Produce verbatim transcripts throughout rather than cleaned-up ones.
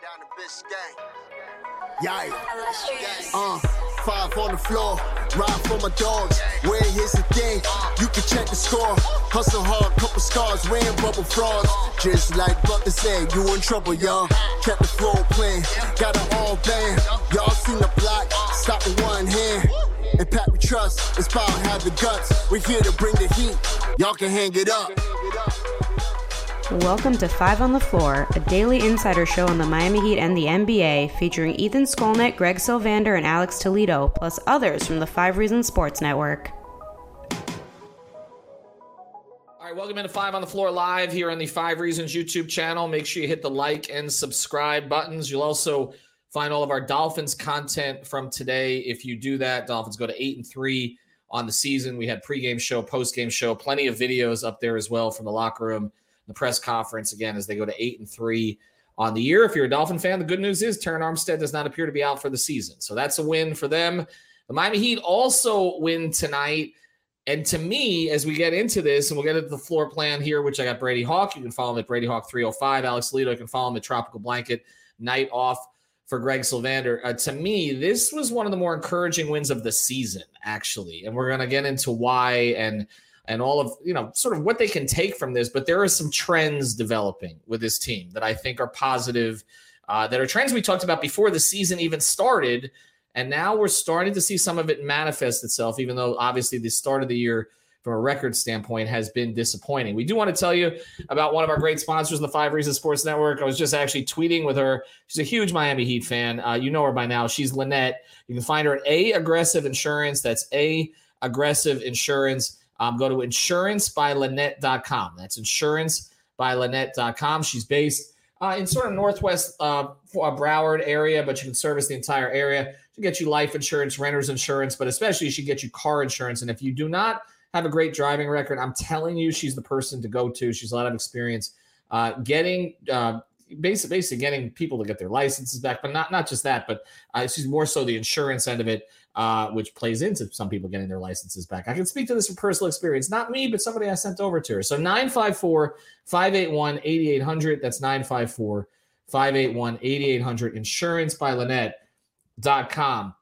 Down the bitch gang. Yeah. Uh, five on the floor. Ride for my dogs. Where here's the thing. You can check the score. Hustle hard, couple scars, wearing bubble frogs. Just like Butler said, you in trouble, y'all. Kept the floor playing. Got it all banned. Y'all seen the block. Stop with one hand. And Pat we trust. It's power have the guts. We're here to bring the heat. Y'all can hang it up. Welcome to Five on the Floor, a daily insider show on the Miami Heat and the N B A, featuring Ethan Skolnick, Greg Sylvander, and Alex Toledo, plus others from the Five Reasons Sports Network. All right, welcome into Five on the Floor live here on the Five Reasons YouTube channel. Make sure you hit the like and subscribe buttons. You'll also find all of our Dolphins content from today. If you do that, Dolphins go to eight and three on the season. We had pregame show, postgame show, plenty of videos up there as well from the locker room. The press conference again as they go to eight and three on the year. If you're a Dolphin fan, the good news is Terron Armstead does not appear to be out for the season. So that's a win for them. The Miami Heat also win tonight. And to me, as we get into this, and we'll get into the floor plan here, which I got Brady Hawk. You can follow him at Brady Hawk three oh five. Alex Toledo, you can follow him at Tropical Blanket. Night off for Greg Sylvander. Uh, to me, this was one of the more encouraging wins of the season, actually. And we're going to get into why and and all of, you know, sort of what they can take from this. But there are some trends developing with this team that I think are positive, uh, that are trends we talked about before the season even started. And now we're starting to see some of it manifest itself, even though obviously the start of the year from a record standpoint has been disappointing. We do want to tell you about one of our great sponsors in the Five Reasons Sports Network. I was just actually tweeting with her. She's a huge Miami Heat fan. Uh, you know her by now. She's Lynette. You can find her at A Aggressive Insurance. That's A Aggressive Insurance. Um, go to insurance by lynette dot com. That's insurance by lynette dot com. She's based uh, in sort of northwest uh, Broward area, but you can service the entire area. She'll get you life insurance, renter's insurance, but especially she get you car insurance. And if you do not have a great driving record, I'm telling you, she's the person to go to. She's a lot of experience uh, getting uh, basically, basically getting people to get their licenses back, but not, not just that, but uh, she's more so the insurance end of it. Uh, which plays into some people getting their licenses back. I can speak to this from personal experience. Not me, but somebody I sent over to her. So nine five four, five eight one, eight eight hundred. That's nine five four, five eight one, eight eight hundred. insurance by lynette dot com.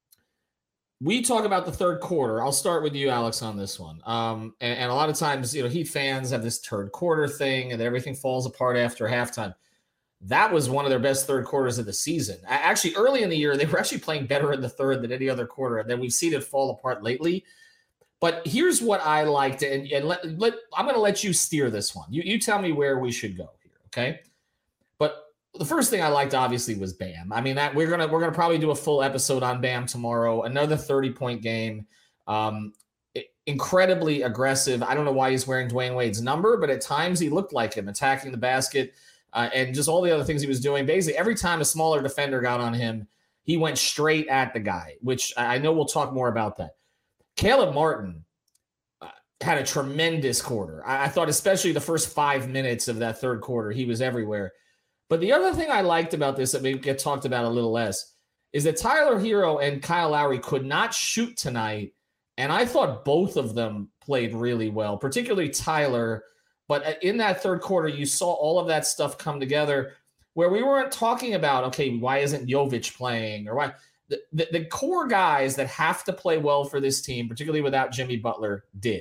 We talk about the third quarter. I'll start with you, Alex, on this one. Um, and, and a lot of times, you know, Heat fans have this third quarter thing and everything falls apart after halftime. That was one of their best third quarters of the season. Actually, early in the year, they were actually playing better in the third than any other quarter. And then we've seen it fall apart lately. But here's what I liked, and, and let, let, I'm going to let you steer this one. You, you tell me where we should go here, okay? But the first thing I liked, obviously, was Bam. I mean, that we're gonna we're gonna probably do a full episode on Bam tomorrow. Another thirty-point game. Um, incredibly aggressive. I don't know why he's wearing Dwayne Wade's number, but at times he looked like him, attacking the basket. Uh, and just all the other things he was doing. Basically, every time a smaller defender got on him, he went straight at the guy, which I know we'll talk more about that. Caleb Martin uh, had a tremendous quarter. I, I thought especially the first five minutes of that third quarter, he was everywhere. But the other thing I liked about this that we get talked about a little less is that Tyler Hero and Kyle Lowry could not shoot tonight, and I thought both of them played really well, particularly Tyler. But in that third quarter, you saw all of that stuff come together where we weren't talking about, okay, why isn't Jovic playing? Or why the, the, the core guys that have to play well for this team, particularly without Jimmy Butler, did.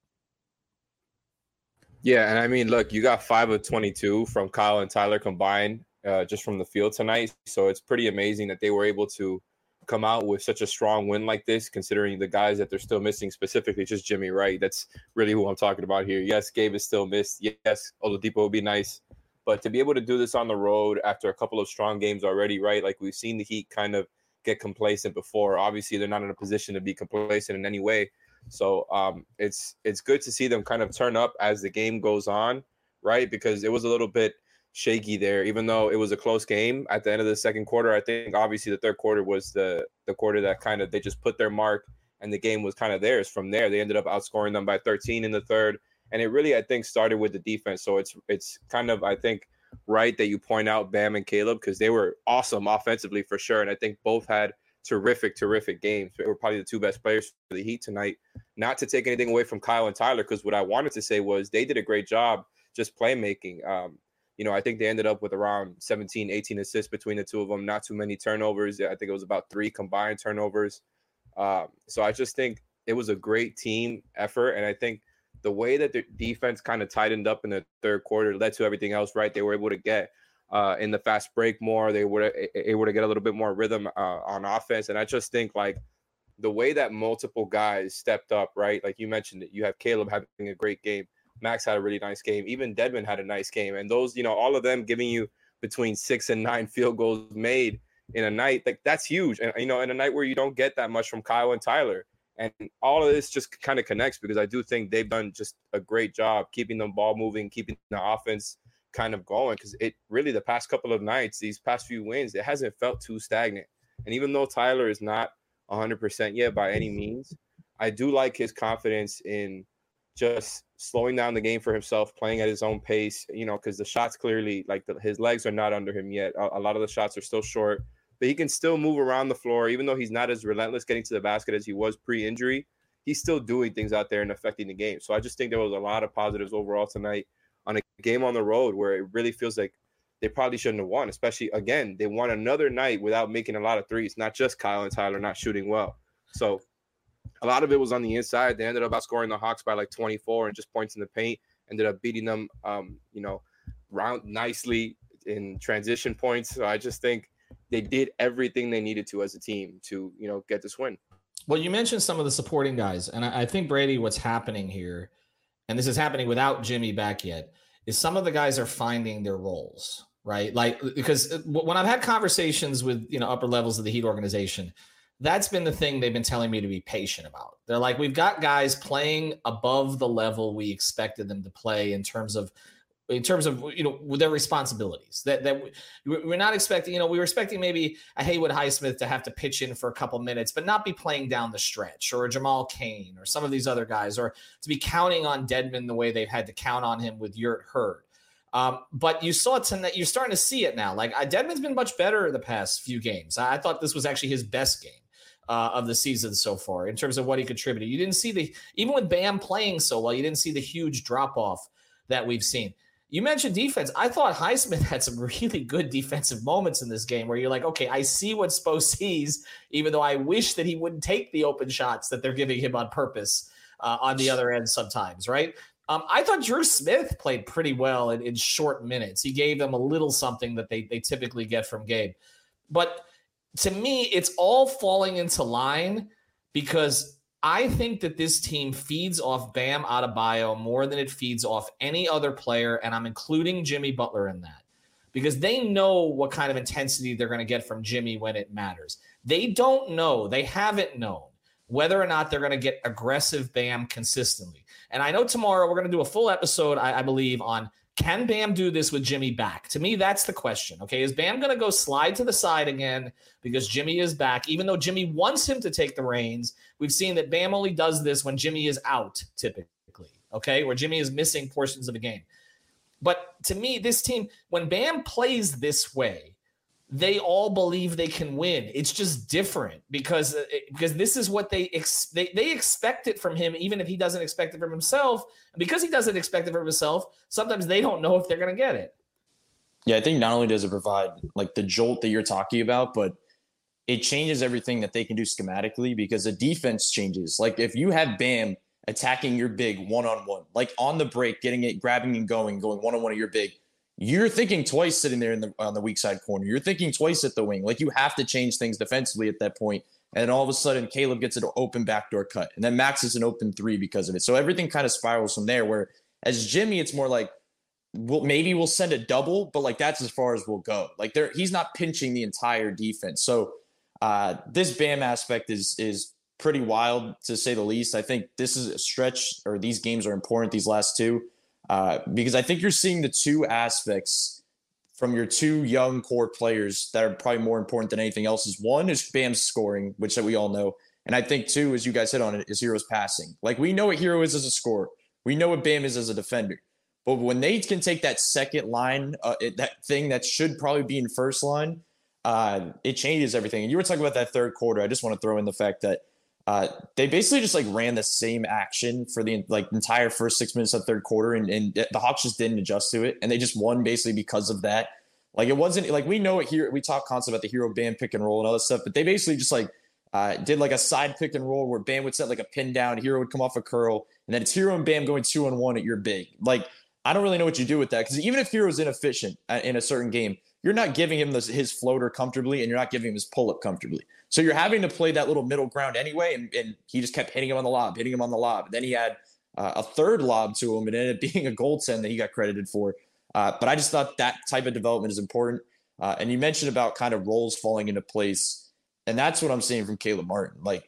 Yeah, and I mean, look, you got five of twenty-two from Kyle and Tyler combined uh, just from the field tonight. So it's pretty amazing that they were able to come out with such a strong win like this, considering the guys that they're still missing, specifically just Jimmy Wright. That's really who I'm talking about here. Yes, Gabe is still missed. Yes, Oladipo would be nice. But to be able to do this on the road after a couple of strong games already, right, like we've seen the Heat kind of get complacent before. Obviously, they're not in a position to be complacent in any way. So um, it's it's good to see them kind of turn up as the game goes on, right, because it was a little bit shaky there, even though it was a close game at the end of the second quarter. I think obviously the third quarter was the the quarter that kind of they just put their mark and the game was kind of theirs from there. They ended up outscoring them by thirteen in the third, and it really, I think, started with the defense. So it's it's kind of, I think, right that you point out Bam and Caleb because they were awesome offensively for sure, and I think both had terrific, terrific games. They were probably the two best players for the Heat tonight. Not to take anything away from Kyle and Tyler, because what I wanted to say was they did a great job just playmaking. Um, You know, I think they ended up with around seventeen, eighteen assists between the two of them. Not too many turnovers. I think it was about three combined turnovers. Um, so I just think it was a great team effort. And I think the way that the defense kind of tightened up in the third quarter led to everything else, right? They were able to get uh, in the fast break more. They were able to get a little bit more rhythm uh, on offense. And I just think, like, the way that multiple guys stepped up, right? Like you mentioned it, you have Caleb having a great game. Max had a really nice game. Even Dedmon had a nice game. And those, you know, all of them giving you between six and nine field goals made in a night, like that's huge. And, you know, in a night where you don't get that much from Kyle and Tyler. And all of this just kind of connects because I do think they've done just a great job keeping the ball moving, keeping the offense kind of going. Because it really, the past couple of nights, these past few wins, it hasn't felt too stagnant. And even though Tyler is not one hundred percent yet by any means, I do like his confidence in just slowing down the game for himself, playing at his own pace, you know, because the shots clearly, like the, his legs are not under him yet. A, a lot of the shots are still short, but he can still move around the floor. Even though he's not as relentless getting to the basket as he was pre-injury, he's still doing things out there and affecting the game. So I just think there was a lot of positives overall tonight on a game on the road where it really feels like they probably shouldn't have won, especially, again, they won another night without making a lot of threes, not just Kyle and Tyler not shooting well. So a lot of it was on the inside. They ended up outscoring the Hawks by like twenty-four and just points in the paint, ended up beating them, um, you know, round nicely in transition points. So I just think they did everything they needed to as a team to, you know, get this win. Well, you mentioned some of the supporting guys, and I, I think, Brady, what's happening here, and this is happening without Jimmy back yet, is some of the guys are finding their roles, right? Like, because when I've had conversations with, you know, upper levels of the Heat organization, that's been the thing they've been telling me to be patient about. They're like, we've got guys playing above the level we expected them to play in terms of, in terms of, you know, with their responsibilities that, that we're not expecting, you know, we were expecting maybe a Haywood Highsmith to have to pitch in for a couple minutes, but not be playing down the stretch, or a Jamal Cain or some of these other guys, or to be counting on Dedmon the way they've had to count on him with Yurt hurt. Um, but you saw it tonight. You're starting to see it now. Like, Dedmon's been much better the past few games. I thought this was actually his best game Uh, of the season so far in terms of what he contributed. You didn't see the, even with Bam playing so well, you didn't see the huge drop off that we've seen. You mentioned defense. I thought Highsmith had some really good defensive moments in this game where you're like, okay, I see what Spo sees, even though I wish that he wouldn't take the open shots that they're giving him on purpose uh, on the other end sometimes, right? Um, I thought Drew Smith played pretty well in, in short minutes. He gave them a little something that they, they typically get from Gabe. But to me, it's all falling into line because I think that this team feeds off Bam Adebayo more than it feeds off any other player, and I'm including Jimmy Butler in that because they know what kind of intensity they're going to get from Jimmy when it matters. They don't know, they haven't known whether or not they're going to get aggressive Bam consistently. And I know tomorrow we're going to do a full episode, I, I believe, on can Bam do this with Jimmy back? To me, that's the question. Okay, is Bam going to go slide to the side again because Jimmy is back? Even though Jimmy wants him to take the reins, we've seen that Bam only does this when Jimmy is out, typically, okay, where Jimmy is missing portions of the game. But to me, this team, when Bam plays this way, they all believe they can win. It's just different because, because this is what they, ex- they they expect it from him, even if he doesn't expect it from himself. And because he doesn't expect it from himself, sometimes they don't know if they're going to get it. Yeah, I think not only does it provide like the jolt that you're talking about, but it changes everything that they can do schematically because the defense changes. Like if you have Bam attacking your big one-on-one, like on the break, getting it, grabbing and going, going one-on-one at your big, you're thinking twice sitting there in the, on the weak side corner. You're thinking twice at the wing. Like you have to change things defensively at that point. And then all of a sudden, Caleb gets an open backdoor cut. And then Max is an open three because of it. So everything kind of spirals from there, where as Jimmy, it's more like, well, maybe we'll send a double, but like that's as far as we'll go. Like there, he's not pinching the entire defense. So uh, this Bam aspect is is pretty wild, to say the least. I think this is a stretch, or these games are important, these last two. Uh, because I think you're seeing the two aspects from your two young core players that are probably more important than anything else. Is one is Bam's scoring, which that we all know. And I think two, as you guys hit on it, is Hero's passing. Like we know what Hero is as a scorer. We know what Bam is as a defender. But when they can take that second line, uh, it, that thing that should probably be in first line, uh, it changes everything. And you were talking about that third quarter. I just want to throw in the fact that Uh, they basically just like ran the same action for the like entire first six minutes of the third quarter, and, and the Hawks just didn't adjust to it, and they just won basically because of that. Like it wasn't like we know it here. We talk constantly about the Hero Bam pick and roll and all that stuff, but they basically just like uh, did like a side pick and roll where Bam would set like a pin down, Hero would come off a curl, and then it's Hero and Bam going two on one at your big. Like I don't really know what you do with that because even if Hero's inefficient in a certain game, you're not giving him this, his floater comfortably, and you're not giving him his pull up comfortably. So you're having to play that little middle ground anyway, and, and he just kept hitting him on the lob, hitting him on the lob. Then he had uh, a third lob to him, and it ended up being a goaltend that he got credited for. Uh, but I just thought that type of development is important. Uh, and you mentioned about kind of roles falling into place, and that's what I'm seeing from Caleb Martin. Like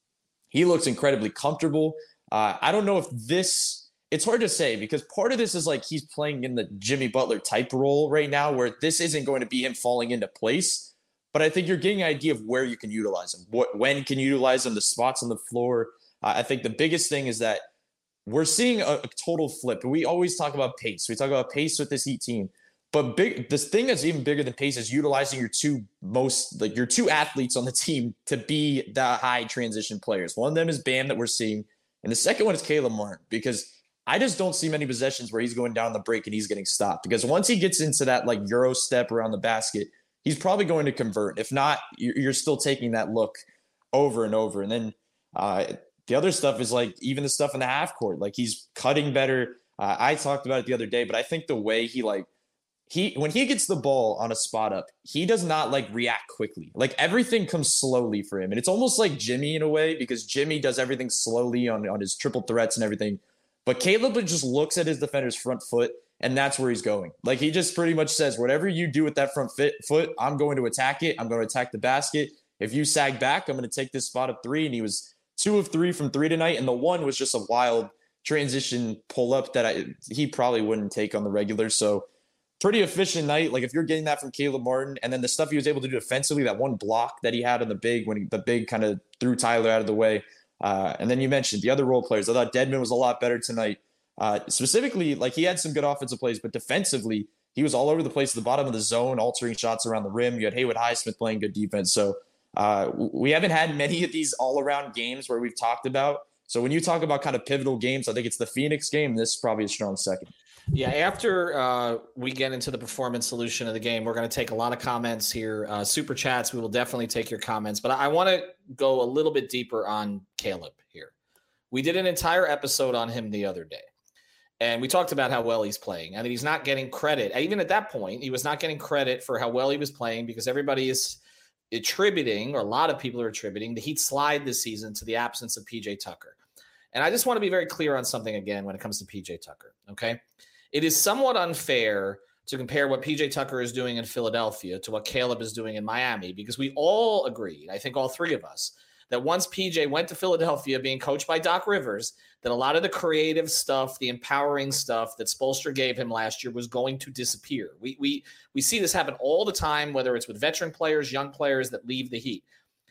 he looks incredibly comfortable. Uh, I don't know if this. It's hard to say because part of this is like he's playing in the Jimmy Butler type role right now where this isn't going to be him falling into place. But I think you're getting an idea of where you can utilize him, what, when can you utilize him, the spots on the floor. Uh, I think the biggest thing is that we're seeing a, a total flip. We always talk about pace. We talk about pace with this Heat team. But big, this thing that's even bigger than pace is utilizing your two most, like your two athletes on the team to be the high transition players. One of them is Bam that we're seeing. And the second one is Caleb Martin because I just don't see many possessions where he's going down the break and he's getting stopped because once he gets into that like Euro step around the basket, he's probably going to convert. If not, you're still taking that look over and over. And then uh, the other stuff is like even the stuff in the half court, like he's cutting better. Uh, I talked about it the other day, but I think the way he like he when he gets the ball on a spot up, he does not like react quickly. Like everything comes slowly for him. And it's almost like Jimmy in a way because Jimmy does everything slowly on, on his triple threats and everything. But Caleb just looks at his defender's front foot, and that's where he's going. Like, he just pretty much says, whatever you do with that front fit, foot, I'm going to attack it. I'm going to attack the basket. If you sag back, I'm going to take this spot of three. And he was two of three from three tonight, and the one was just a wild transition pull-up that I, he probably wouldn't take on the regular. So, pretty efficient night. Like, if you're getting that from Caleb Martin, and then the stuff he was able to do defensively, that one block that he had on the big when he, the big kind of threw Tyler out of the way, Uh, and then you mentioned the other role players. I thought Dedmon was a lot better tonight. Uh, specifically, like he had some good offensive plays, but defensively, he was all over the place at the bottom of the zone, altering shots around the rim. You had Haywood Highsmith playing good defense. So uh, we haven't had many of these all-around games where we've talked about. So when you talk about kind of pivotal games, I think it's the Phoenix game. This is probably a strong second. Yeah, after uh, we get into the performance solution of the game, we're going to take a lot of comments here. Uh, super chats, we will definitely take your comments. But I, I want to go a little bit deeper on Caleb here. We did an entire episode on him the other day. And we talked about how well he's playing. I mean, he's not getting credit. Even at that point, he was not getting credit for how well he was playing because everybody is attributing, or a lot of people are attributing, the Heat slide this season to the absence of P J Tucker. And I just want to be very clear on something again when it comes to P J Tucker, okay? It is somewhat unfair to compare what P J Tucker is doing in Philadelphia to what Caleb is doing in Miami because we all agreed, I think all three of us, that once P J went to Philadelphia being coached by Doc Rivers, that a lot of the creative stuff, the empowering stuff that Spoelstra gave him last year was going to disappear. We we we see this happen all the time, whether it's with veteran players, young players that leave the Heat.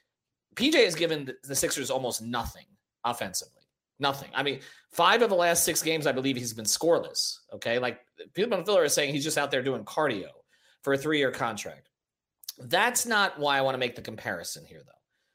P J has given the, the Sixers almost nothing offensively. Nothing. I mean, five of the last six games, I believe he's been scoreless. Okay. Like people in Philly are saying he's just out there doing cardio for a three-year contract. That's not why I want to make the comparison here, though.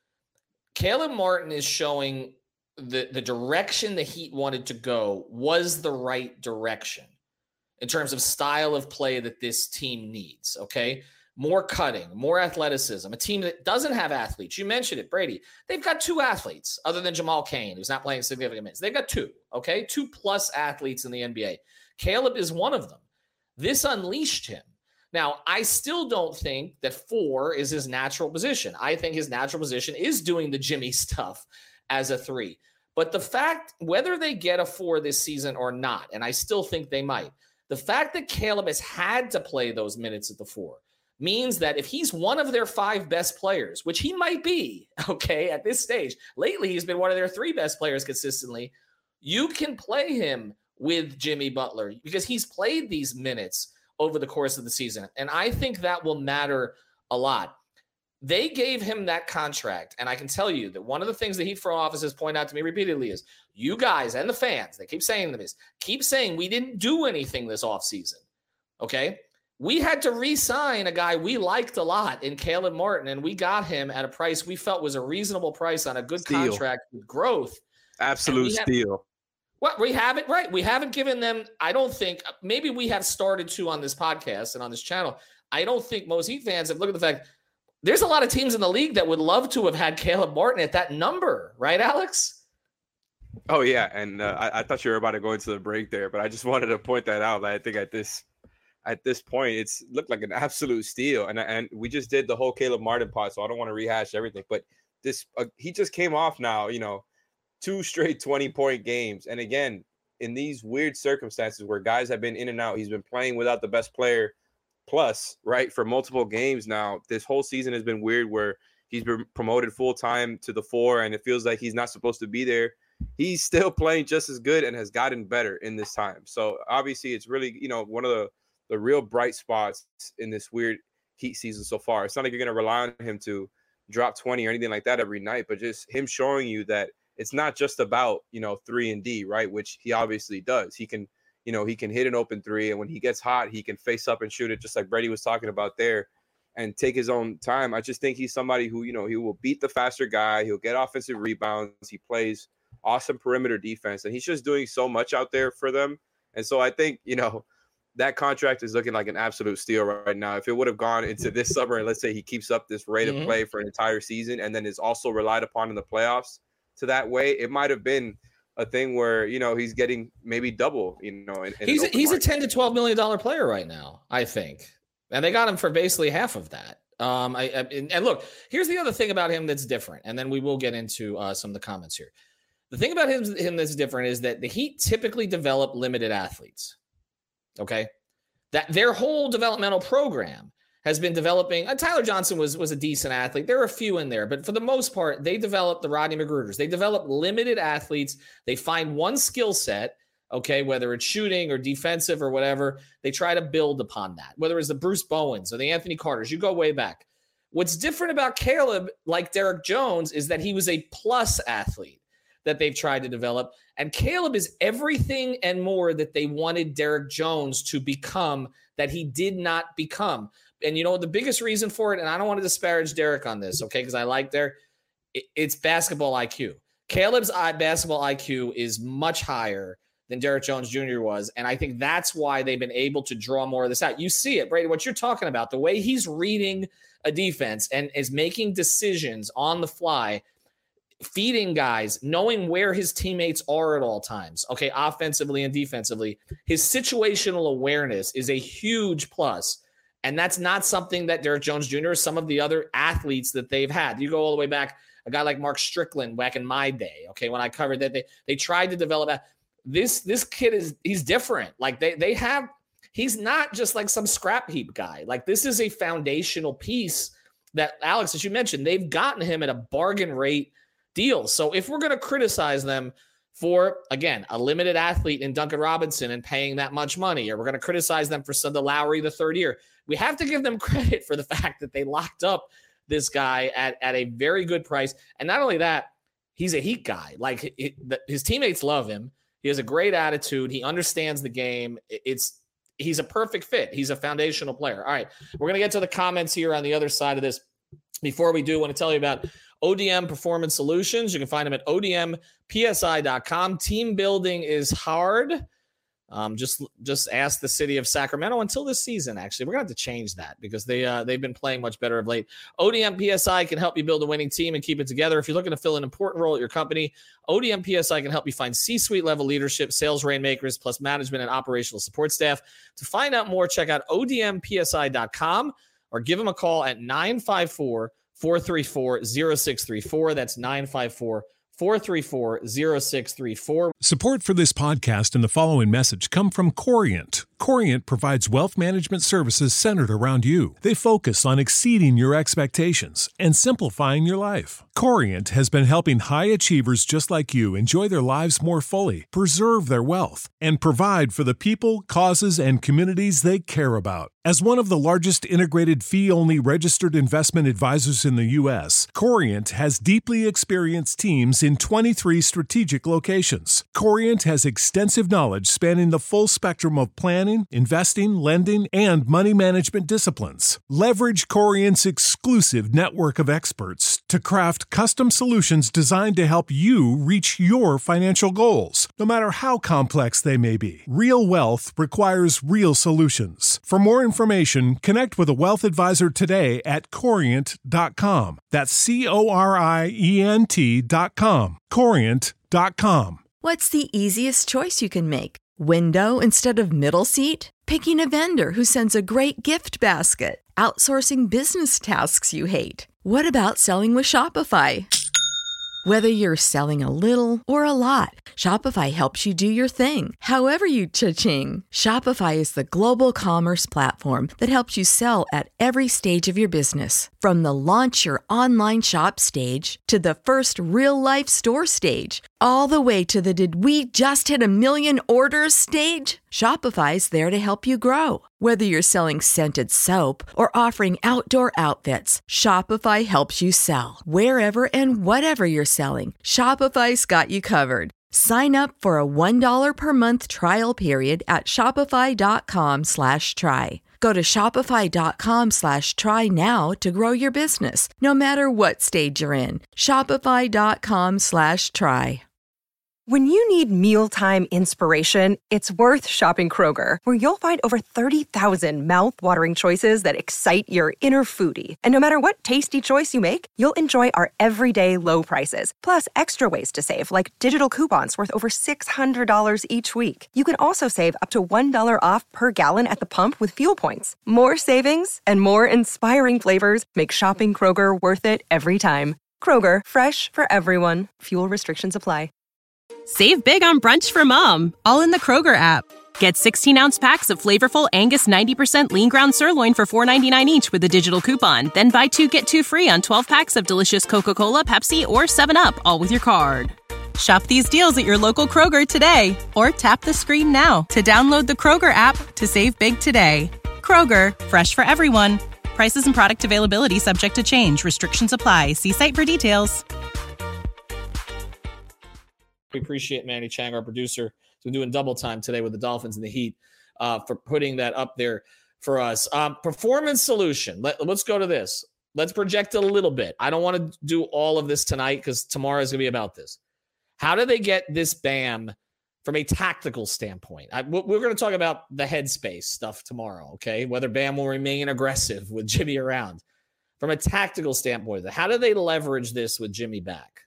Caleb Martin is showing the, the direction the Heat wanted to go was the right direction in terms of style of play that this team needs. Okay. More cutting, more athleticism, a team that doesn't have athletes. You mentioned it, Brady. They've got two athletes other than Jamal Cain, who's not playing significant minutes. They've got two, okay? Two plus athletes in the N B A. Caleb is one of them. This unleashed him. Now, I still don't think that four is his natural position. I think his natural position is doing the Jimmy stuff as a three. But the fact, whether they get a four this season or not, and I still think they might, the fact that Caleb has had to play those minutes at the four means that if he's one of their five best players, which he might be, okay, at this stage, lately he's been one of their three best players consistently, you can play him with Jimmy Butler because he's played these minutes over the course of the season. And I think that will matter a lot. They gave him that contract, and I can tell you that one of the things the Heat front offices point out to me repeatedly is you guys and the fans, they keep saying this, keep saying we didn't do anything this offseason, okay? we had to re-sign a guy we liked a lot in Caleb Martin, and we got him at a price we felt was a reasonable price on a good steal. Contract with growth. Absolute steal. What we haven't, right. We haven't given them, I don't think, maybe we have started to on this podcast and on this channel. I don't think most Heat fans have looked at the fact there's a lot of teams in the league that would love to have had Caleb Martin at that number, right, Alex? Oh, yeah. And uh, I, I thought you were about to go into the break there, but I just wanted to point that out. I think at this at this point, it's looked like an absolute steal. And, and we just did the whole Caleb Martin part, so I don't want to rehash everything. But this uh, he just came off now, you know, two straight twenty-point games. And again, in these weird circumstances where guys have been in and out, he's been playing without the best player plus, right, for multiple games now. This whole season has been weird where he's been promoted full-time to the four, and it feels like he's not supposed to be there. He's still playing just as good and has gotten better in this time. So obviously it's really, you know, one of the, the real bright spots in this weird Heat season so far. It's not like you're going to rely on him to drop twenty or anything like that every night, but just him showing you that it's not just about, you know, three and D, right? Which he obviously does. He can, you know, he can hit an open three, and when he gets hot, he can face up and shoot it just like Brady was talking about there and take his own time. I just think he's somebody who, you know, he will beat the faster guy. He'll get offensive rebounds. He plays awesome perimeter defense, and he's just doing so much out there for them. And so I think, you know, that contract is looking like an absolute steal right now. If it would have gone into this summer, and let's say he keeps up this rate mm-hmm. of play for an entire season and then is also relied upon in the playoffs to that way, it might have been a thing where, you know, he's getting maybe double, you know. In, in he's a, he's a ten to twelve million dollars player right now, I think. And they got him for basically half of that. Um, I, I and, and look, here's the other thing about him that's different. And then we will get into uh, some of the comments here. The thing about him, him that's different is that the Heat typically develop limited athletes. Okay. That their whole developmental program has been developing. Uh, Tyler Johnson was, was a decent athlete. There are a few in there, but for the most part, they develop the Rodney McGruders. They develop limited athletes. They find one skill set, okay, whether it's shooting or defensive or whatever. They try to build upon that, whether it's the Bruce Bowens or the Anthony Carters. You go way back. What's different about Caleb, like Derek Jones, is that he was a plus athlete that they've tried to develop. And Caleb is everything and more that they wanted Derek Jones to become that he did not become. And you know, the biggest reason for it, and I don't want to disparage Derek on this, okay, because I like Derek, it, it's basketball I Q. Caleb's basketball I Q is much higher than Derek Jones Junior was, and I think that's why they've been able to draw more of this out. You see it, Brady, what you're talking about, the way he's reading a defense and is making decisions on the fly, feeding guys, knowing where his teammates are at all times, okay, offensively and defensively. His situational awareness is a huge plus. And that's not something that Derek Jones Junior or some of the other athletes that they've had. You go all the way back, a guy like Mark Strickland back in my day, okay, when I covered that, they they tried to develop that. This this kid is, he's different. Like they they have, he's not just like some scrap heap guy. Like this is a foundational piece that, Alex, as you mentioned, they've gotten him at a bargain rate deal. So if we're going to criticize them for, again, a limited athlete in Duncan Robinson and paying that much money, or we're going to criticize them for the Lowry the third year, we have to give them credit for the fact that they locked up this guy at, at a very good price. And not only that, he's a Heat guy. Like it, the, his teammates love him. He has a great attitude. He understands the game. It's he's a perfect fit. He's a foundational player. All right, we're going to get to the comments here on the other side of this. Before we do, I want to tell you about O D M Performance Solutions. You can find them at O D M P S I dot com. Team building is hard. Um, just just ask the city of Sacramento until this season. Actually, we're going to have to change that because they, uh, they've been playing much better of late. O D M P S I can help you build a winning team and keep it together. If you're looking to fill an important role at your company, O D M P S I can help you find C-suite level leadership, sales rainmakers, plus management and operational support staff. To find out more, check out O D M P S I dot com or give them a call at nine five four, four three four, zero six three four. That's nine five four, four three four, zero six three four. Support for this podcast and the following message come from Corient. Corient provides wealth management services centered around you. They focus on exceeding your expectations and simplifying your life. Corient has been helping high achievers just like you enjoy their lives more fully, preserve their wealth, and provide for the people, causes, and communities they care about. As one of the largest integrated fee-only registered investment advisors in the U S, Corient has deeply experienced teams in twenty-three strategic locations. Corient has extensive knowledge spanning the full spectrum of planning, investing, lending, and money management disciplines. Leverage Corient's exclusive network of experts to craft custom solutions designed to help you reach your financial goals, no matter how complex they may be. Real wealth requires real solutions. For more information, connect with a wealth advisor today at corient dot com. That's C O R I E N T dot com. corient dot com. What's the easiest choice you can make? Window instead of middle seat? Picking a vendor who sends a great gift basket? Outsourcing business tasks you hate? What about selling with Shopify? Whether you're selling a little or a lot, Shopify helps you do your thing, however you cha-ching. Shopify is the global commerce platform that helps you sell at every stage of your business. From the launch your online shop stage to the first real-life store stage, all the way to the did we just hit a million orders stage. Shopify's there to help you grow. Whether you're selling scented soap or offering outdoor outfits, Shopify helps you sell. Wherever and whatever you're selling, Shopify's got you covered. Sign up for a one dollar per month trial period at shopify.com slash try. Go to shopify.com slash try now to grow your business, no matter what stage you're in. Shopify.com slash try. When you need mealtime inspiration, it's worth shopping Kroger, where you'll find over thirty thousand mouth-watering choices that excite your inner foodie. And no matter what tasty choice you make, you'll enjoy our everyday low prices, plus extra ways to save, like digital coupons worth over six hundred dollars each week. You can also save up to one dollar off per gallon at the pump with fuel points. More savings and more inspiring flavors make shopping Kroger worth it every time. Kroger, fresh for everyone. Fuel restrictions apply. Save big on brunch for mom, all in the Kroger app. Get sixteen-ounce packs of flavorful Angus ninety percent lean ground sirloin for four ninety-nine each with a digital coupon. Then buy two, get two free on twelve packs of delicious Coca-Cola, Pepsi, or seven up, all with your card. Shop these deals at your local Kroger today, or tap the screen now to download the Kroger app to save big today. Kroger, fresh for everyone. Prices and product availability subject to change. Restrictions apply. See site for details. We appreciate Manny Chang, our producer, who's doing double time today with the Dolphins and the Heat, uh, for putting that up there for us. Um, performance solution. Let, let's go to this. Let's project a little bit. I don't want to do all of this tonight because tomorrow is going to be about this. How do they get this B A M from a tactical standpoint? I, we're going to talk about the headspace stuff tomorrow, okay? Whether B A M will remain aggressive with Jimmy around. From a tactical standpoint, how do they leverage this with Jimmy back?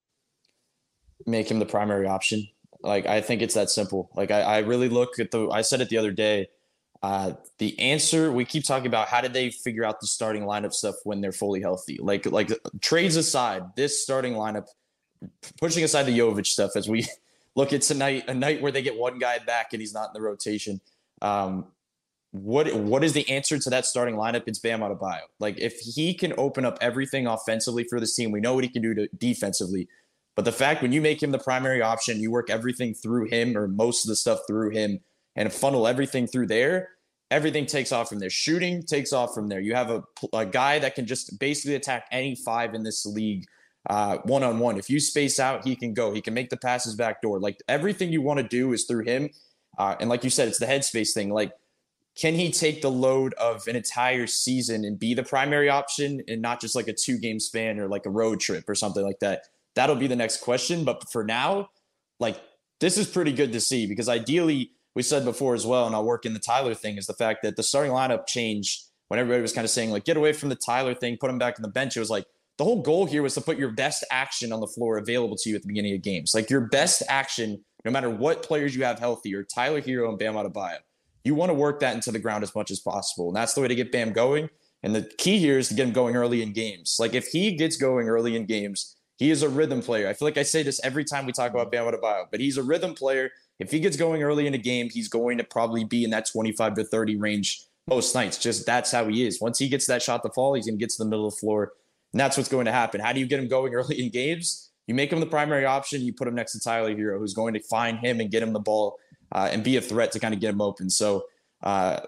Make him the primary option. Like, I think it's that simple. Like, I, I really look at the, I said it the other day, uh, the answer, we keep talking about how did they figure out the starting lineup stuff when they're fully healthy? Like, like trades aside, this starting lineup, pushing aside the Jovic stuff as we look at tonight, a night where they get one guy back and he's not in the rotation. Um, what, what is the answer to that starting lineup? It's Bam Adebayo. Like, if he can open up everything offensively for this team, we know what he can do to defensively. But the fact when you make him the primary option, you work everything through him or most of the stuff through him and funnel everything through there, everything takes off from there. Shooting takes off from there. You have a, a guy that can just basically attack any five in this league uh, one-on-one. If you space out, he can go. He can make the passes back door. Like, everything you want to do is through him. Uh, and like you said, it's the headspace thing. Like, can he take the load of an entire season and be the primary option and not just like a two-game span or like a road trip or something like that? That'll be the next question. But for now, like, this is pretty good to see because ideally, we said before as well, and I'll work in the Tyler thing, is the fact that the starting lineup changed when everybody was kind of saying, like, get away from the Tyler thing, put him back on the bench. It was like the whole goal here was to put your best action on the floor available to you at the beginning of games. Like, your best action, no matter what players you have healthy, or Tyler Hero and Bam Adebayo. You want to work that into the ground as much as possible. And that's the way to get Bam going. And the key here is to get him going early in games. Like, if he gets going early in games, he is a rhythm player. I feel like I say this every time we talk about Bam Adebayo, but he's a rhythm player. If he gets going early in a game, he's going to probably be in that twenty-five to thirty range most nights. Just that's how he is. Once he gets that shot to fall, he's going to get to the middle of the floor, and that's what's going to happen. How do you get him going early in games? You make him the primary option. You put him next to Tyler Hero, who's going to find him and get him the ball uh, and be a threat to kind of get him open. So uh,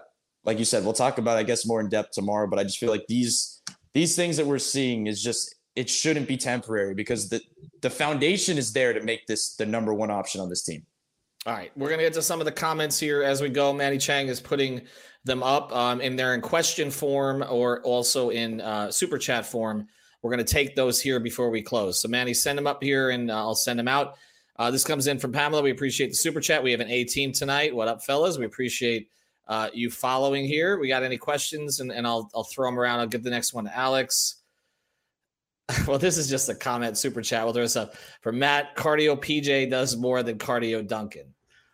like you said, we'll talk about, I guess, more in depth tomorrow, but I just feel like these these things that we're seeing is just, it shouldn't be temporary because the, the foundation is there to make this the number one option on this team. All right, we're going to get to some of the comments here as we go. Manny Chang is putting them up um, in there in question form or also in uh, super chat form. We're going to take those here before we close. So, Manny, send them up here, and uh, I'll send them out. Uh, this comes in from Pamela. We appreciate the super chat. We have an A team tonight. What up, fellas? We appreciate uh, you following here. We got any questions, and, and I'll I'll throw them around. I'll give the next one to Alex. Well, this is just a comment super chat. We'll throw this up for Matt. Cardio P J does more than cardio Duncan.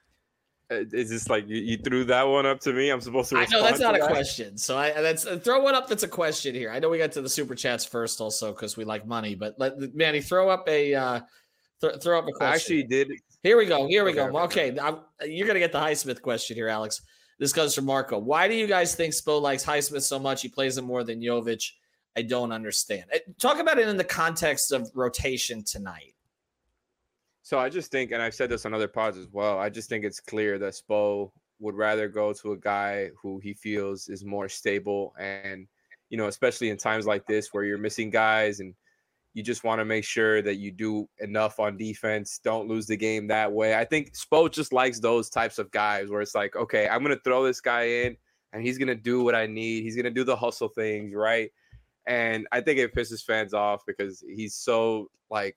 Is this like you, you threw that one up to me? I'm supposed to respond. I know that's not that? a question. So I that's uh, throw one up. That's a question here. I know we got to the super chats first, also because we like money. But let Manny throw up a uh, th- throw up a question. I actually did. Here we go. Here we okay, go. Okay, okay. I'm, you're gonna get the Highsmith question here, Alex. This comes from Marco. Why do you guys think Spo likes Highsmith so much? He plays him more than Jovic. I don't understand. Talk about it in the context of rotation tonight. So I just think, and I've said this on other pods as well, I just think it's clear that Spo would rather go to a guy who he feels is more stable. And, you know, especially in times like this where you're missing guys and you just want to make sure that you do enough on defense, don't lose the game that way. I think Spo just likes those types of guys where it's like, okay, I'm going to throw this guy in and he's going to do what I need. He's going to do the hustle things, right? And I think it pisses fans off because he's so like,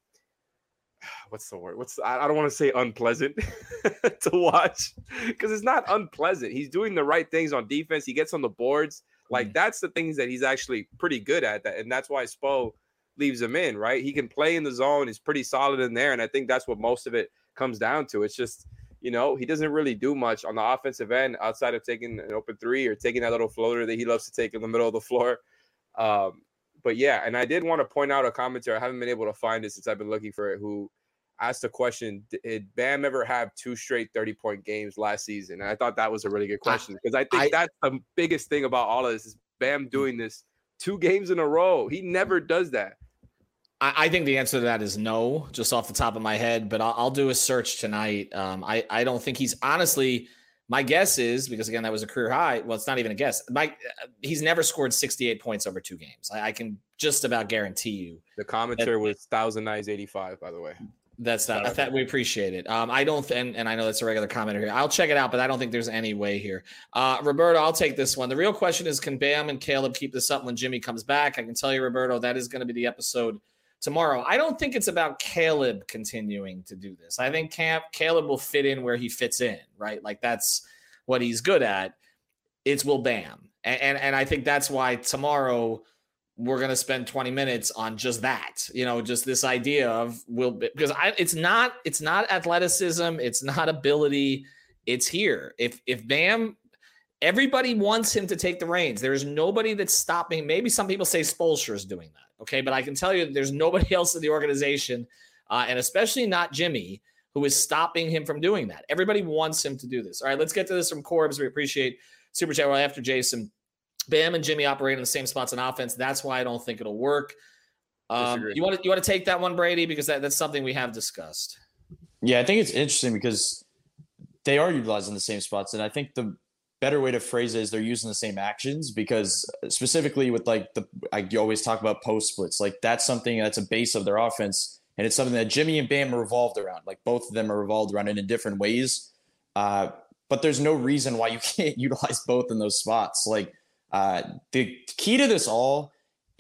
what's the word? What's I don't want to say unpleasant to watch because it's not unpleasant. He's doing the right things on defense. He gets on the boards. Like, that's the things that he's actually pretty good at. That, and that's why Spo leaves him in, right? He can play in the zone. He's pretty solid in there. And I think that's what most of it comes down to. It's just, you know, he doesn't really do much on the offensive end outside of taking an open three or taking that little floater that he loves to take in the middle of the floor. Um, But yeah, and I did want to point out a commenter. I haven't been able to find it since I've been looking for it, who asked the question, did Bam ever have two straight thirty-point games last season? And I thought that was a really good question because I think I, that's the biggest thing about all of this is Bam doing this two games in a row. He never does that. I, I think the answer to that is no, just off the top of my head, but I'll, I'll do a search tonight. Um, I, I don't think he's honestly – my guess is, because again, that was a career high. Well, it's not even a guess. Mike, he's never scored sixty-eight points over two games. I, I can just about guarantee you. The commenter was Thousand Eyes eighty-five, by the way. That's not. I thought we appreciate it. Um, I don't, th- and, and I know that's a regular commenter here. I'll check it out, but I don't think there's any way here. Uh, Roberto, I'll take this one. The real question is, can Bam and Caleb keep this up when Jimmy comes back? I can tell you, Roberto, that is going to be the episode tomorrow. I don't think it's about Caleb continuing to do this. I think Camp Caleb will fit in where he fits in, right? Like that's what he's good at. It's will Bam. And, and, and I think that's why tomorrow we're going to spend twenty minutes on just that, you know, just this idea of will, because I, it's not, it's not athleticism. It's not ability. It's here. If, if Bam, everybody wants him to take the reins. There is nobody that's stopping. Maybe some people say Spoelstra is doing that. Okay. But I can tell you there's nobody else in the organization, uh, and especially not Jimmy, who is stopping him from doing that. Everybody wants him to do this. All right, let's get to this from Corbs. We appreciate Super Chat. Well, after Jason, Bam and Jimmy operate in the same spots on offense. That's why I don't think it'll work. Um, you want to you want to take that one, Brady, because that, that's something we have discussed. Yeah, I think it's interesting because they are utilizing the same spots, and I think the better way to phrase it is they're using the same actions, because specifically with like the I always talk about post splits, like that's something that's a base of their offense, and it's something that Jimmy and Bam are revolved around. Like both of them are revolved around it in different ways, uh, but there's no reason why you can't utilize both in those spots. Like uh, the key to this all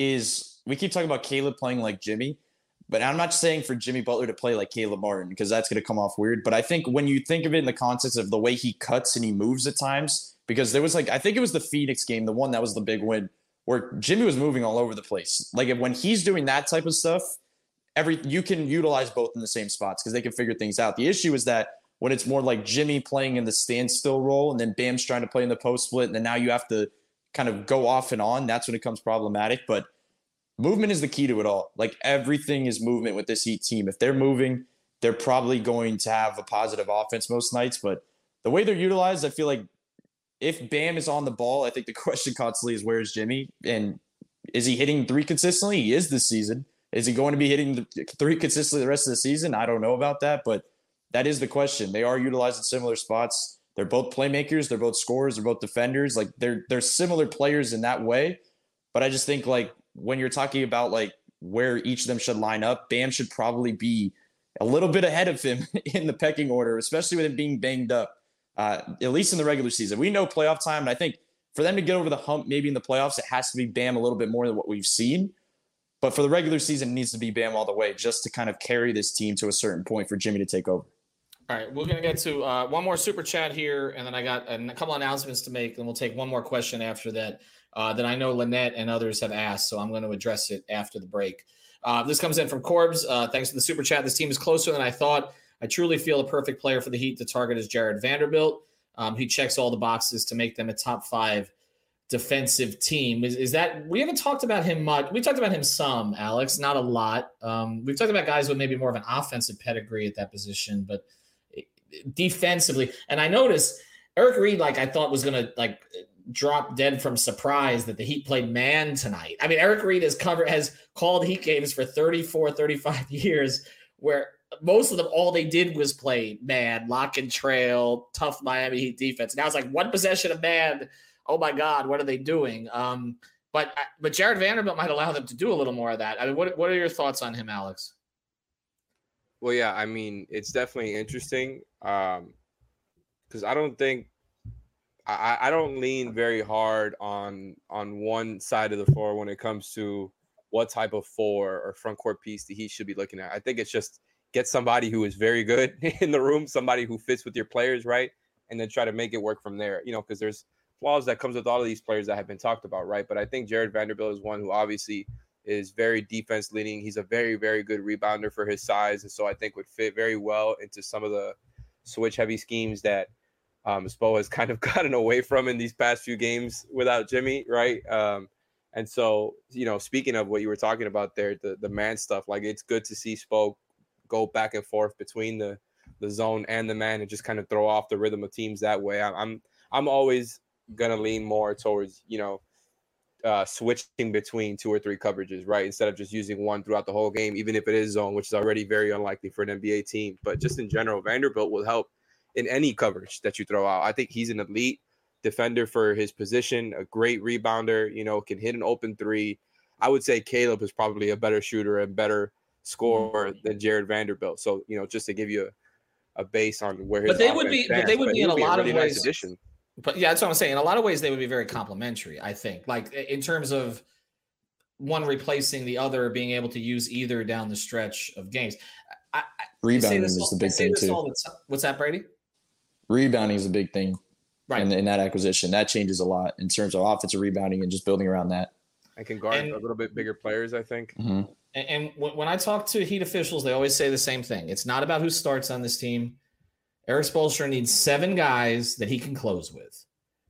is we keep talking about Caleb playing like Jimmy, but I'm not saying for Jimmy Butler to play like Caleb Martin because that's going to come off weird. But I think when you think of it in the context of the way he cuts and he moves at times, because there was like, I think it was the Phoenix game, the one that was the big win, where Jimmy was moving all over the place. Like when he's doing that type of stuff, every you can utilize both in the same spots because they can figure things out. The issue is that when it's more like Jimmy playing in the standstill role and then Bam's trying to play in the post split, and then now you have to kind of go off and on, that's when it becomes problematic. But movement is the key to it all. Like everything is movement with this Heat team. If they're moving, they're probably going to have a positive offense most nights. But the way they're utilized, I feel like if Bam is on the ball, I think the question constantly is where's Jimmy? And is he hitting three consistently? He is this season. Is he going to be hitting the three consistently the rest of the season? I don't know about that, but that is the question. They are utilizing similar spots. They're both playmakers. They're both scorers. They're both defenders. Like they're they're similar players in that way. But I just think like when you're talking about like where each of them should line up, Bam should probably be a little bit ahead of him in the pecking order, especially with him being banged up, uh, at least in the regular season. We know playoff time, and I think for them to get over the hump, maybe in the playoffs, it has to be Bam a little bit more than what we've seen. But for the regular season, it needs to be Bam all the way just to kind of carry this team to a certain point for Jimmy to take over. All right, we're going to get to uh, one more super chat here, and then I got a couple announcements to make, and we'll take one more question after that uh, that I know Lynette and others have asked, so I'm going to address it after the break. Uh, this comes in from Corbs. Uh, thanks for the super chat. This team is closer than I thought. I truly feel a perfect player for the Heat to target is Jared Vanderbilt. Um, he checks all the boxes to make them a top five defensive team. Is, is that – we haven't talked about him much. We talked about him some, Alex, not a lot. Um, we've talked about guys with maybe more of an offensive pedigree at that position, but – defensively. And I noticed Eric Reed, like I thought was going to like drop dead from surprise that the Heat played man tonight. I mean, Eric Reed has covered, has called Heat games for thirty-four, thirty-five years where most of them, all they did was play man, lock and trail, tough Miami Heat defense. Now it's like one possession of man. Oh my God, what are they doing? Um, but, but Jared Vanderbilt might allow them to do a little more of that. I mean, what, what are your thoughts on him, Alex? Well, yeah, I mean, it's definitely interesting um, because I don't think I, I don't lean very hard on on one side of the floor when it comes to what type of four or front court piece the Heat should be looking at. I think it's just get somebody who is very good in the room, somebody who fits with your players, right, and then try to make it work from there. You know, because there's flaws that comes with all of these players that have been talked about, right? But I think Jared Vanderbilt is one who obviously is very defense leaning. He's a very, very good rebounder for his size. And so I think would fit very well into some of the switch heavy schemes that um, Spo has kind of gotten away from in these past few games without Jimmy. Right. Um, and so, you know, speaking of what you were talking about there, the, the man stuff, like it's good to see Spo go back and forth between the, the zone and the man and just kind of throw off the rhythm of teams that way. I'm, I'm, I'm always going to lean more towards, you know, Uh, switching between two or three coverages, right? Instead of just using one throughout the whole game, even if it is zone, which is already very unlikely for an N B A team. But just in general, Vanderbilt will help in any coverage that you throw out. I think he's an elite defender for his position, a great rebounder, you know, can hit an open three. I would say Caleb is probably a better shooter and better scorer than Jared Vanderbilt. So, you know, just to give you a, a base on where his but they would be, stands, but they would but be in a lot really of ways. Nice addition. But yeah, that's what I'm saying. In a lot of ways, they would be very complementary, I think. Like in terms of one replacing the other, being able to use either down the stretch of games. I, I, Rebounding this, is the big thing too. What's that, Brady? Rebounding is a big thing, right? In, in that acquisition, that changes a lot in terms of offensive rebounding and just building around that. I can guard and, a little bit bigger players, I think. Mm-hmm. And, and when I talk to Heat officials, they always say the same thing. It's not about who starts on this team. Eric Spoelstra needs seven guys that he can close with,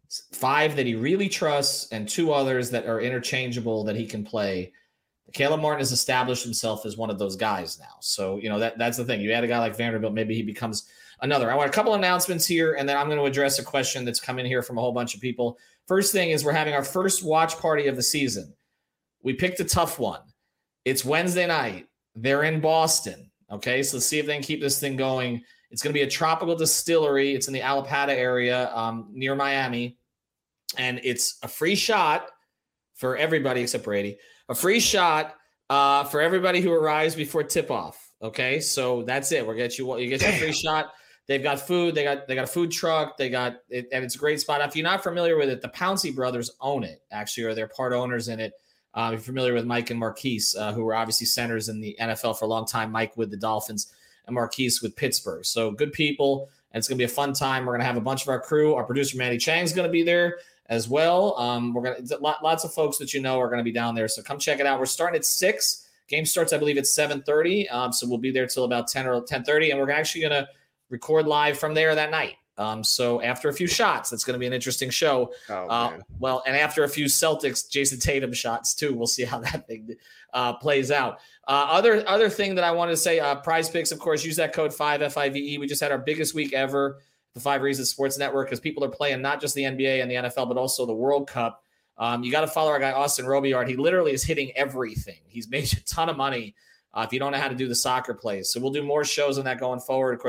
five that he really trusts, and two others that are interchangeable that he can play. Caleb Martin has established himself as one of those guys now. So, you know, that that's the thing. You add a guy like Vanderbilt, maybe he becomes another. I want a couple announcements here, and then I'm going to address a question that's come in here from a whole bunch of people. First thing is we're having our first watch party of the season. We picked a tough one. It's Wednesday night. They're in Boston. Okay, so let's see if they can keep this thing going. It's going to be a tropical distillery. It's in the Alapata area um, near Miami. And it's a free shot for everybody except Brady. A free shot uh, for everybody who arrives before tip-off. Okay, so that's it. We'll get you. You get your free shot. They've got food. They got they got a food truck. They got it, and it's a great spot. If you're not familiar with it, the Pouncey brothers own it. Actually, or they're part owners in it. Um, if you're familiar with Mike and Marquise, uh, who were obviously centers in the N F L for a long time. Mike with the Dolphins and Marquise with Pittsburgh. So good people, and it's going to be a fun time. We're going to have a bunch of our crew. Our producer, Manny Chang, is going to be there as well. Um, we're going to lots of folks that you know are going to be down there. So come check it out. We're starting at six. Game starts, I believe, at seven thirty. Um, so we'll be there till about ten or ten thirty, and we're actually going to record live from there that night. Um, so after a few shots, that's going to be an interesting show. Oh, uh, well, and after a few Celtics, Jason Tatum shots too. We'll see how that thing uh, plays out. Uh, other other thing that I wanted to say, uh, Prize Picks, of course, use that code five F I V E. We just had our biggest week ever, the Five Reasons Sports Network, because people are playing not just the N B A and the N F L, but also the World Cup. Um, you got to follow our guy, Austin Robillard. He literally is hitting everything. He's made a ton of money uh, if you don't know how to do the soccer plays. So we'll do more shows on that going forward. Of course,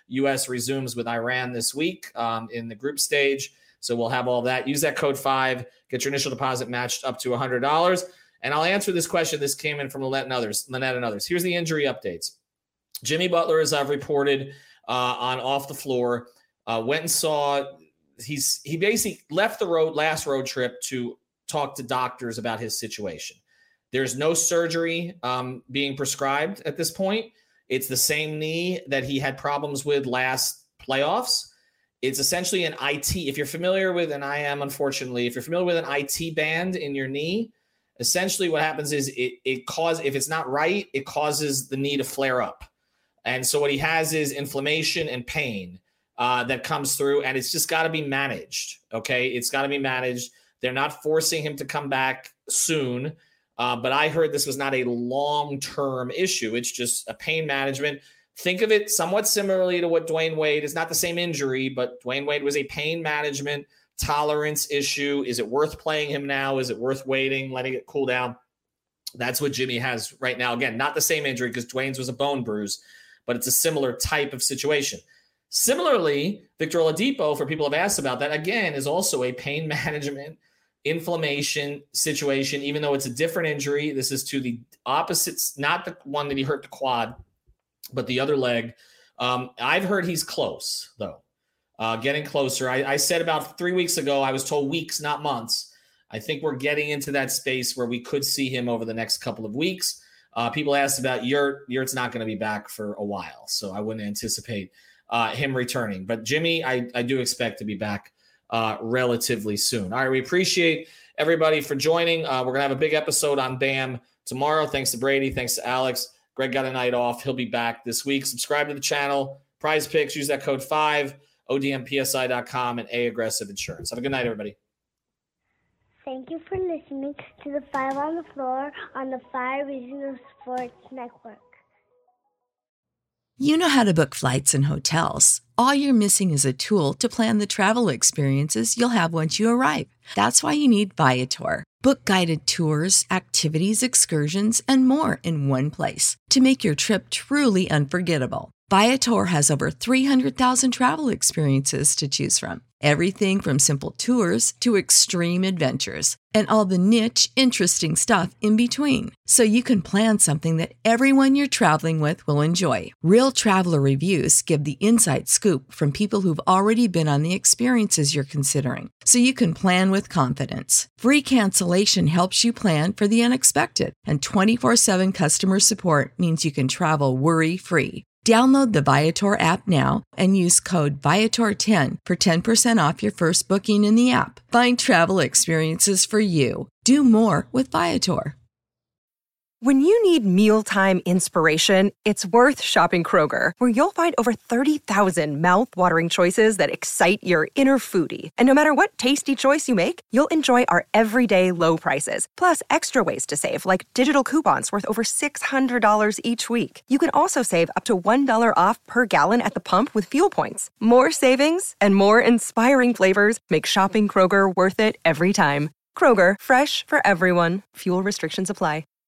U S resumes with Iran this week um, in the group stage. So we'll have all that. Use that code five, get your initial deposit matched up to one hundred dollars. And I'll answer this question. This came in from Lynette and others. Lynette and others. Here's the injury updates. Jimmy Butler, as I've reported uh, on Off the Floor, uh, went and saw, he's he basically left the road last road trip to talk to doctors about his situation. There's no surgery um, being prescribed at this point. It's the same knee that he had problems with last playoffs. It's essentially an I T. If you're familiar with, and I am, unfortunately, if you're familiar with an I T band in your knee, essentially what happens is it it causes, if it's not right, it causes the knee to flare up. And so what he has is inflammation and pain uh, that comes through, and it's just got to be managed. Okay. It's got to be managed. They're not forcing him to come back soon. Uh, but I heard this was not a long-term issue. It's just a pain management. Think of it somewhat similarly to what Dwayne Wade is. Not the same injury, but Dwayne Wade was a pain management tolerance issue. Is it worth playing him now? Is it worth waiting, letting it cool down? That's what Jimmy has right now. Again, not the same injury because Dwayne's was a bone bruise, but it's a similar type of situation. Similarly, Victor Oladipo, for people who have asked about that, again, is also a pain management inflammation situation, even though it's a different injury. This is to the opposites, not the one that he hurt the quad, but the other leg. Um, I've heard he's close, though, uh, getting closer. I, I said about three weeks ago, I was told weeks, not months. I think we're getting into that space where we could see him over the next couple of weeks. Uh, people asked about Yurt. Yurt's not going to be back for a while, so I wouldn't anticipate uh, him returning. But Jimmy, I, I do expect to be back uh, relatively soon. All right, we appreciate everybody for joining. Uh, we're going to have a big episode on Bam tomorrow. Thanks to Brady. Thanks to Alex. Greg got a night off. He'll be back this week. Subscribe to the channel. Prize Picks. Use that code five, O D M P S I dot com, and A Aggressive Insurance. Have a good night, everybody. Thank you for listening to the Five on the Floor on the Five Regional Sports Network. You know how to book flights and hotels. All you're missing is a tool to plan the travel experiences you'll have once you arrive. That's why you need Viator. Book guided tours, activities, excursions, and more in one place to make your trip truly unforgettable. Viator has over three hundred thousand travel experiences to choose from. Everything from simple tours to extreme adventures and all the niche, interesting stuff in between. So you can plan something that everyone you're traveling with will enjoy. Real traveler reviews give the inside scoop from people who've already been on the experiences you're considering. So you can plan with confidence. Free cancellation helps you plan for the unexpected. And twenty-four seven customer support means you can travel worry-free. Download the Viator app now and use code Viator ten for ten percent off your first booking in the app. Find travel experiences for you. Do more with Viator. When you need mealtime inspiration, it's worth shopping Kroger, where you'll find over thirty thousand mouth-watering choices that excite your inner foodie. And no matter what tasty choice you make, you'll enjoy our everyday low prices, plus extra ways to save, like digital coupons worth over six hundred dollars each week. You can also save up to one dollar off per gallon at the pump with fuel points. More savings and more inspiring flavors make shopping Kroger worth it every time. Kroger, fresh for everyone. Fuel restrictions apply.